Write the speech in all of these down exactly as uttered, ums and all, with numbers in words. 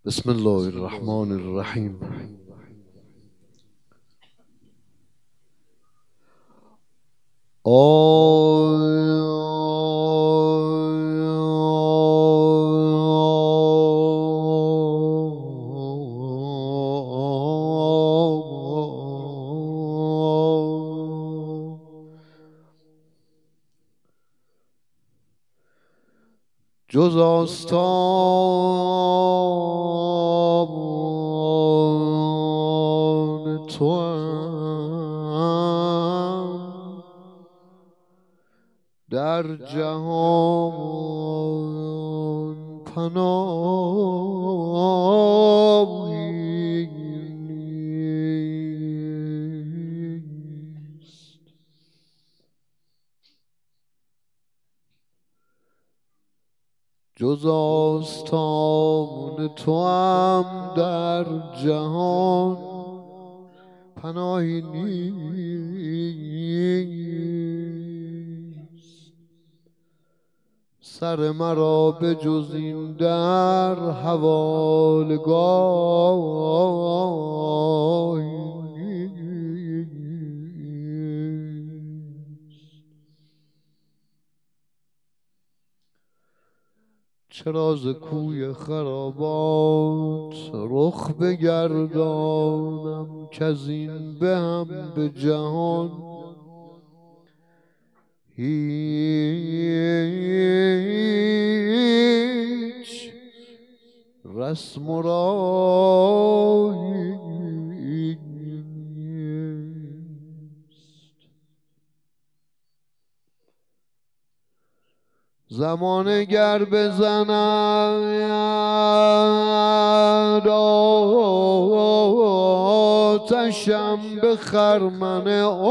بسم الله الرحمن الرحیم. جز آستان توام در جهان پناهی نیست. جز آستان توام در جهان پناهی نیست. سر مرا به جز این در حوالگاهی چرا ز کوی خرابات رخ بگردانم کز این به هم به جهان هیچ رسم و راهی زمان گر بزند آتشم به خرمن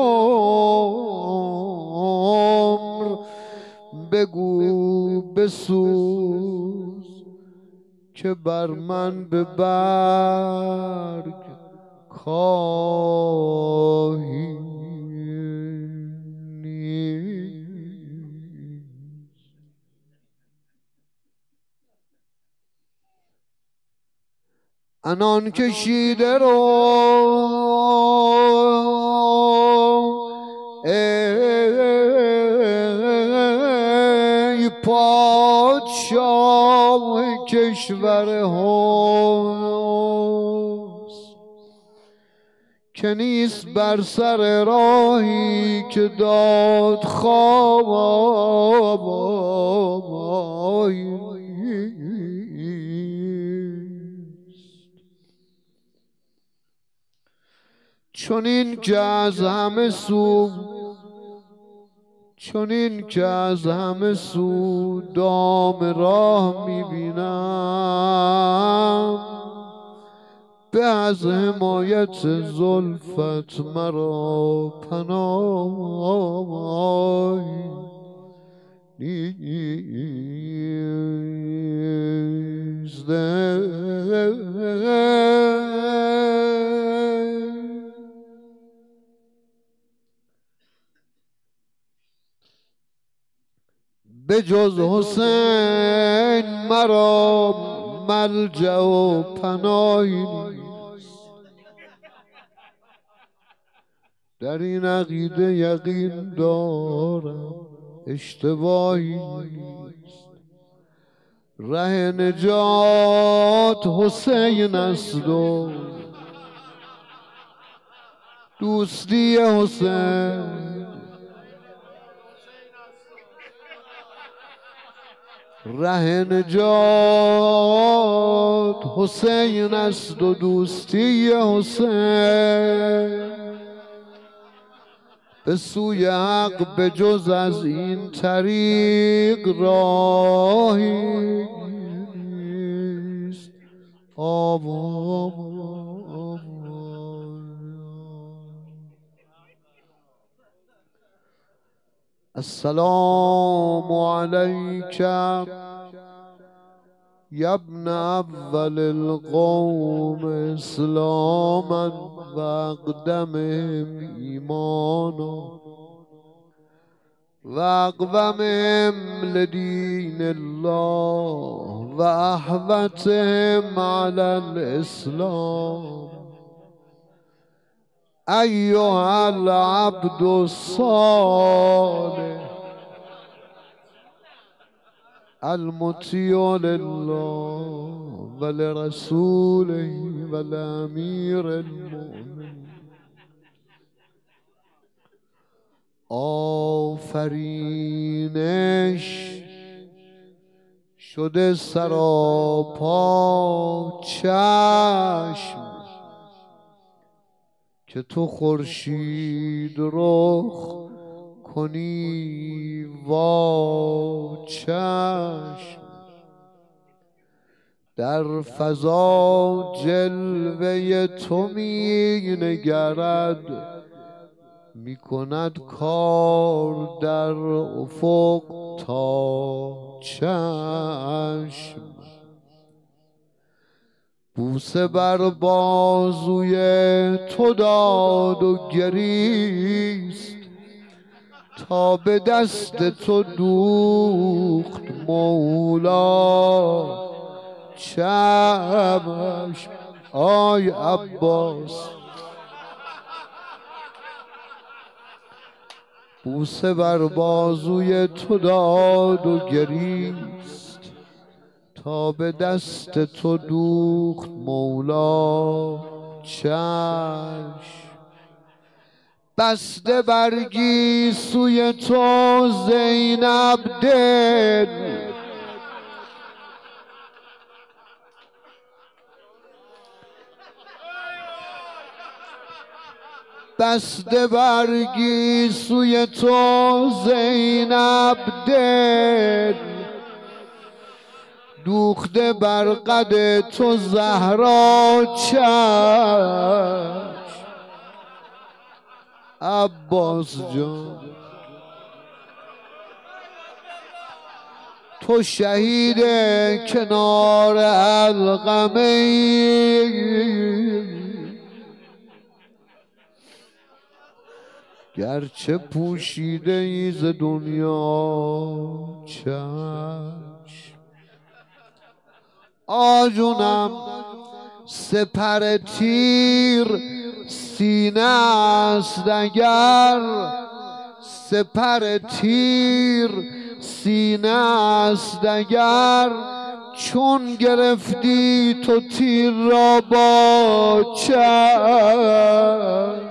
عمر بگو بسوز که بر من به برگ کاهی عنان کشیده رو ای پادشاه کشور حسن که نیست بر سر راهی که داد خوابایی چنین که از همه سو چنین که از همه سو دام راه میبینم به از حمایت زلفت مرا پناهی نیست. به جز حسین مرا ملجأ و پناهی نیست. در این عقیده یقین دارم اشتباهی نیست. ره نجات حسین است و دوستی حسین ره نجات حسین است و دوستی حسین به سوی حق به جز از این طریق راهی نیست. السلام علیک یا ابن اول القوم اسلاما و اقدمهم ایمانا واقومهم لدين الله واحوتهم على الاسلام ايها العبد الصالح المطيع لله ولرسوله ولامیر المؤمنین. آفرینش شده سراپا چشم که تو خورشید رخ کنی وا چشم. در فضا جلوه تو می نگرد می کند کار در افق تا چشم. بوسه بر بازوی تو داد و گریست تا به دست تو دوخت مولا چشم. آی عباس بوسه بر بازوی تو داد و گریست تا به دست تو دوخت مولا چشم. بسته برگی سوی تو زینب دل بسته برگی سوی تو زینب دل دوخته بر قد تو زهرا چشم. عباس جان تو شهید کنار علقمه گرچه پوشیده ای ز دنیا چشم. آجونم سپر تیر سینه است اگر سپر تیر سینه است اگر چون گرفتی تو تیر را با چشم.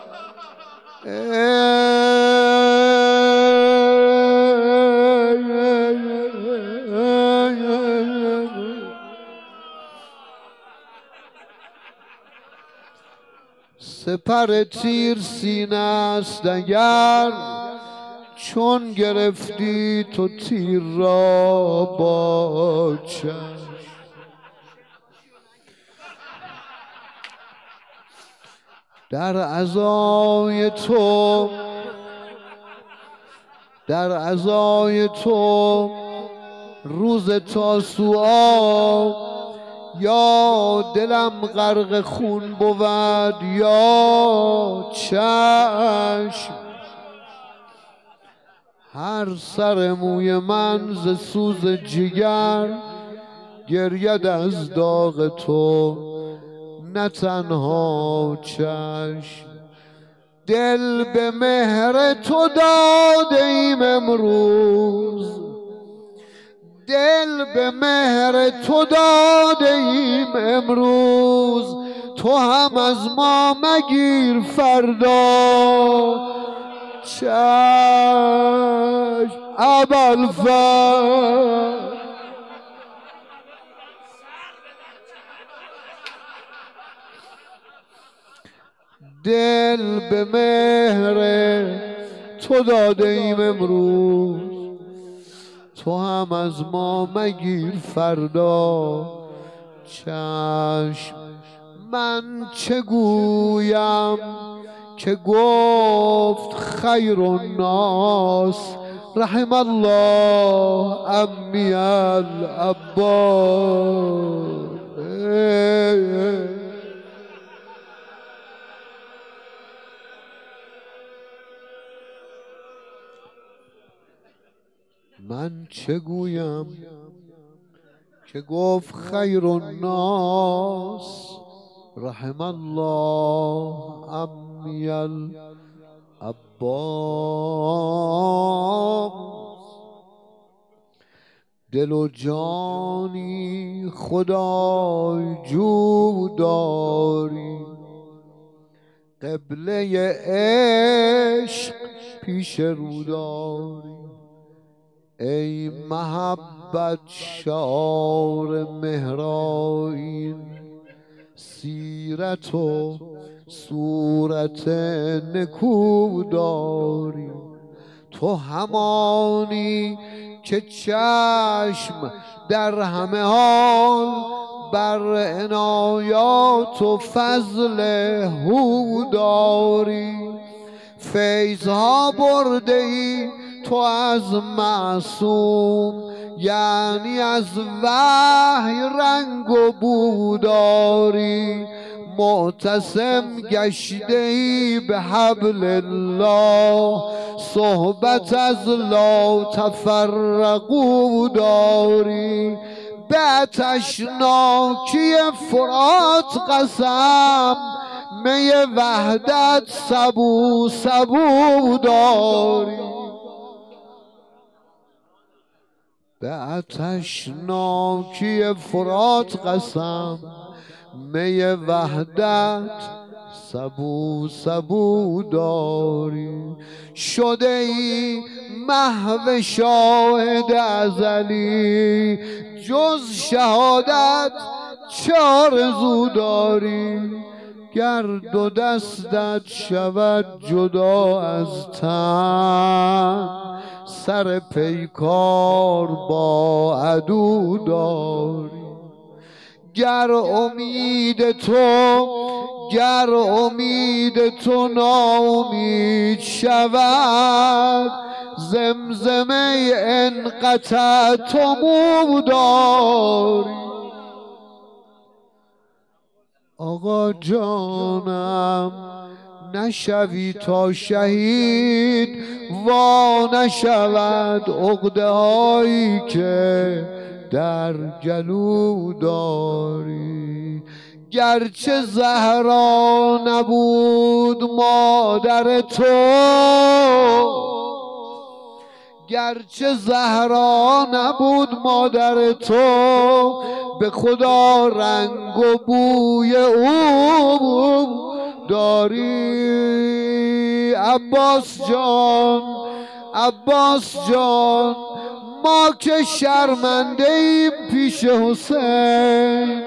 سپر تیر سینه است اگر چون گرفتی تو تیر را با چشم. در عزای تو در عزای تو روز تاسوعا یا دلم غرق خون بود یا چشم. هر سر موی من ز سوز جگر گرید از داغ تو نه تنها چشم. دل به مهر تو داده ایم امروز دل به مهر تو داده ایم امروز تو هم از ما مگیر فردا چشم. ابوالفضل دل به مهر تو داده ایم امروز تو هم از ما مگیر فردا چشم. من چه گویم که گفت خیر الناس رحم الله عمی العباس. من چه گویم که گفت خیر الناس رحم الله عمی العباس. دل و جانی خدای جو داری، قبله عشق پیش رو داری. ای محبت شعار مهرآیین، سیرت و صورت نکو داری. تو همانی که چشم در همه حال بر عنایات و فضل هو داری. فیضها برده ای تو از معصوم، یعنی از وحی رنگ و بو داری. معتصم گشته ای به حبل الله، صحبت از لا تفرقو داری. به آتشناکی فرات قسم، می وحدت سبو سبو داری. به آتشناکی فرات قسم، می وحدت سبو سبو داری. شده ای محو شاهد ازلی، جز شهادت چه آرزو داری. گر دو دستت شود جدا از تن، سر پیکار با عدو داری. گر امید تو گر امید تو ناامید شود، زمزمه انقطع تو مو داری. آقا جانم نشوی تا شهید، وا نشود عقده هایی که در گلو داری. گرچه زهرا نبود مادر تو، گرچه زهرا نبود مادر تو، به خدا رنگ و بوی او داری. عباس جان عباس جان ما که شرمنده ایم پیش حسین،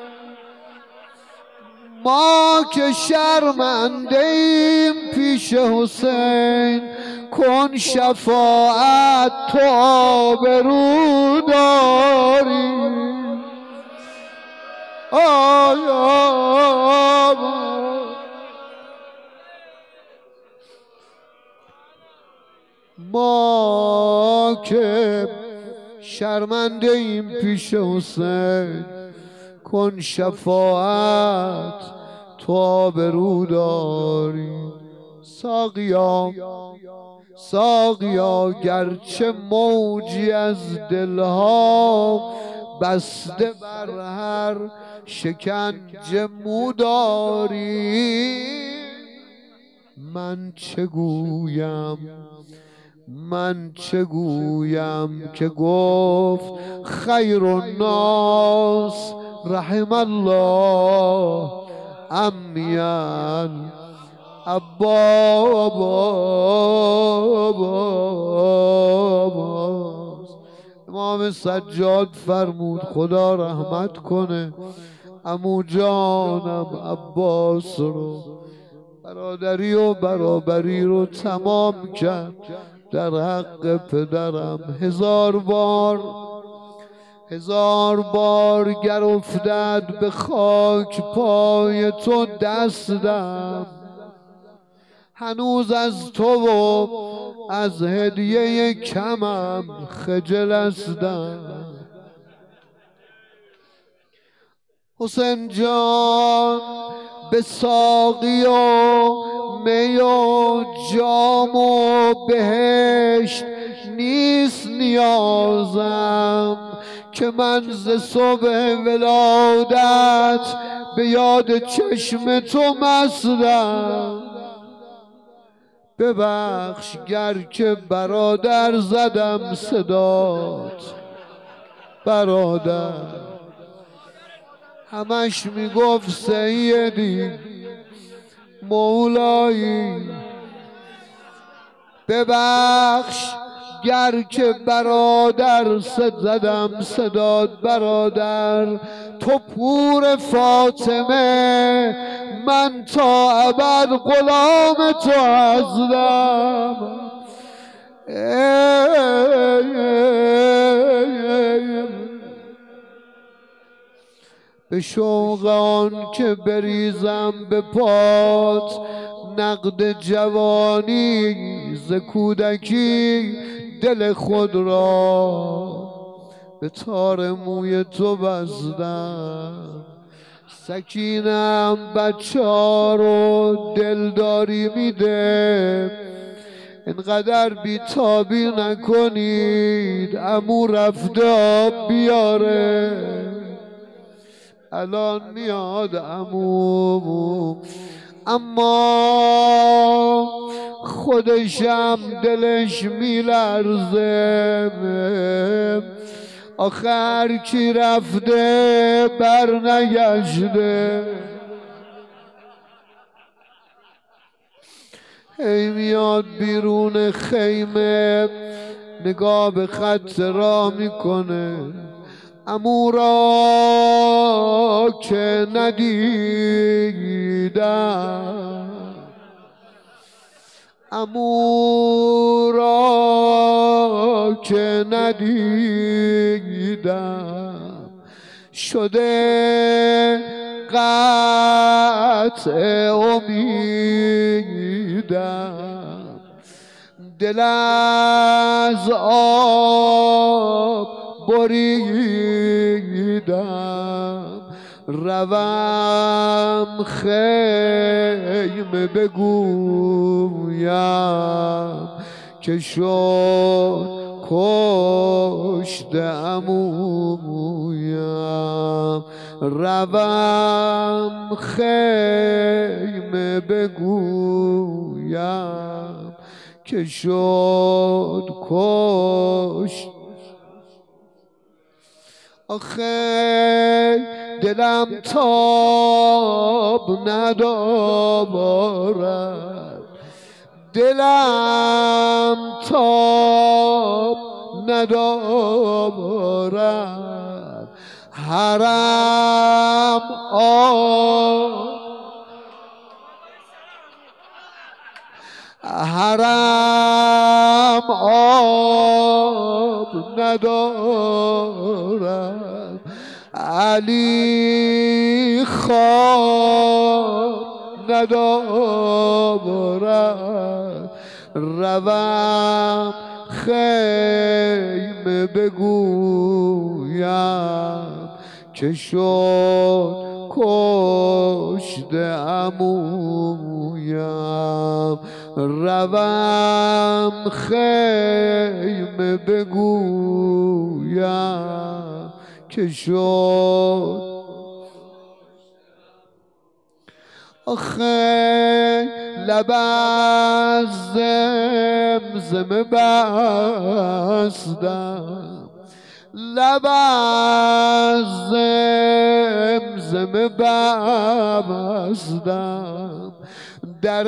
ما که شرمنده ایم پیش حسین. کن شفاعت تو آبرو داری. آیا ما که شرمنده ایم پیش حسین، کن شفاعت تو آبرو داری. ساقیا ساقیا گرچه موجی از دلها، بسته بر هر شکنجه مو داری. من چه گویم من چه گویم که گفت خیر الناس رحم الله عمی العباس. امام سجاد فرمود خدا رحمت کنه عمو جانم عباس رو، برادری و برابری رو تمام کرد در حق پدرم. هزار بار هزار بار گر افتد به خاک پای تو دستم، هنوز از تو و از هدیه کمم خجل هستم. حسین جان به ساقی و می و جام و بهشت نیست نیازم که من ز صبح ولادت به یاد چشم تو مستم. ببخش گر که برادر زدم صدات برادر، همش میگفت سیدی مولایی. ببخش گر که برادر زدم صدات برادر، تو پور فاطمه من تا ابد غلام تو هستم. به شوق آن که بریزم به پات نقد جوانی ز کودکی، دل خود را به تار موی تو بستم. سکینم بچه ها رو دلداری میده، اینقدر بیتابی نکنید، عمو رفته آب بیاره، الان میاد عمو. اما خودشم دلش میلرزه، آخر کی رفته بر نگشته. هی میاد بیرون خیمه نگاه به خط راه میکنه، عمو را که ندیدم، عمو را که ندیدم، شده قطع امیدم. دل از آب بریدم، روم خیمه بگویم که شد کشته عمویم. روم خیمه بگویم که شد کشته. آخه دلم تاب ندارد، دلم تاب ندارد، حرم آب حرم آب ندارد، علی خواب ندارد. روم خیمه بگویم که شد کشته عمویم. روم خیمه بگویم که شد. آخه لب از زمزمه بستم، لب از زمزمه بستم، در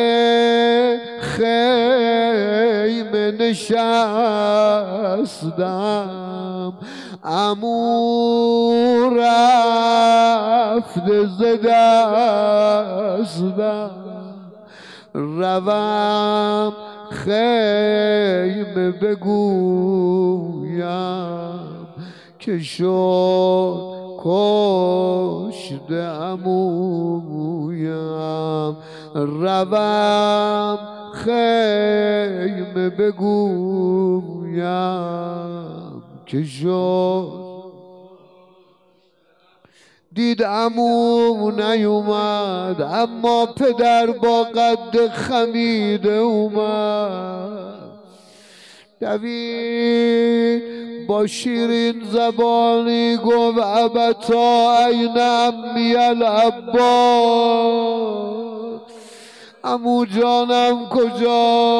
خیمه نشستم، عمو رفته ز دستم. روم خیمه بگویم که شد کشته عمویم. روم خیمه بگویم که شد. دید عمو نیومد، اما پدر با قد خمیده اومد. دوید با شیرین زبانی گفت ابتا این امی العباس، عمو جانم کجا؟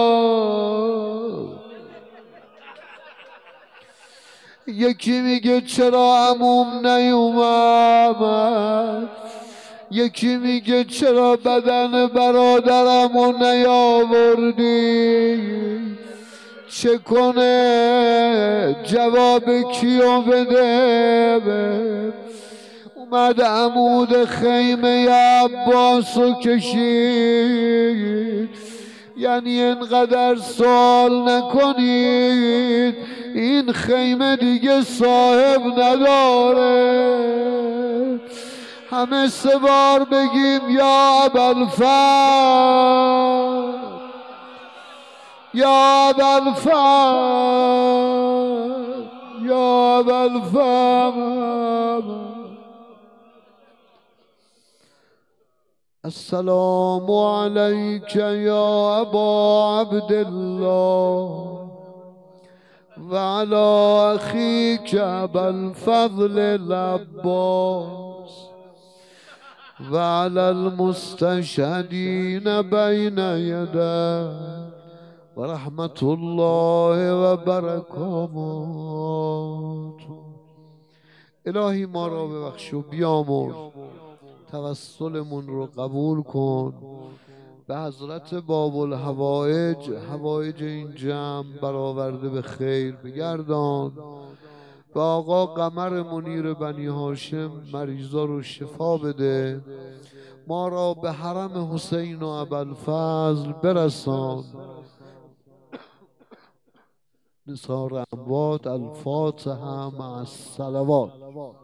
یکی میگه چرا عموم نیومد، یکی میگه چرا بدن برادرمو نیاوردی، چه کنه جواب کیو بده؟ اومد عمود خیمه عباسو کشید، یعنی اینقدر سوال نکنید، این خیمه دیگه صاحب نداره. همه سه بار بگیم یا ابوالفضل، یا ابوالفضل، یا ابوالفضل. السلام عليك يا أبا عبد الله وعلى أخيك أبا الفضل العباس وعلى المستشهدين بين يديه ورحمة الله وبركاته. الهی ما را ببخش و بیامرز، توسلمون رو قبول کن، به حضرت باب الحوائج حوائج این جمع برآورده به خیر بگردان، به آقا قمر منیر بنی هاشم مریضا رو شفا بده، ما را به حرم حسین و ابوالفضل برسان. نثار اموات. الفاتحه مع الصلوات.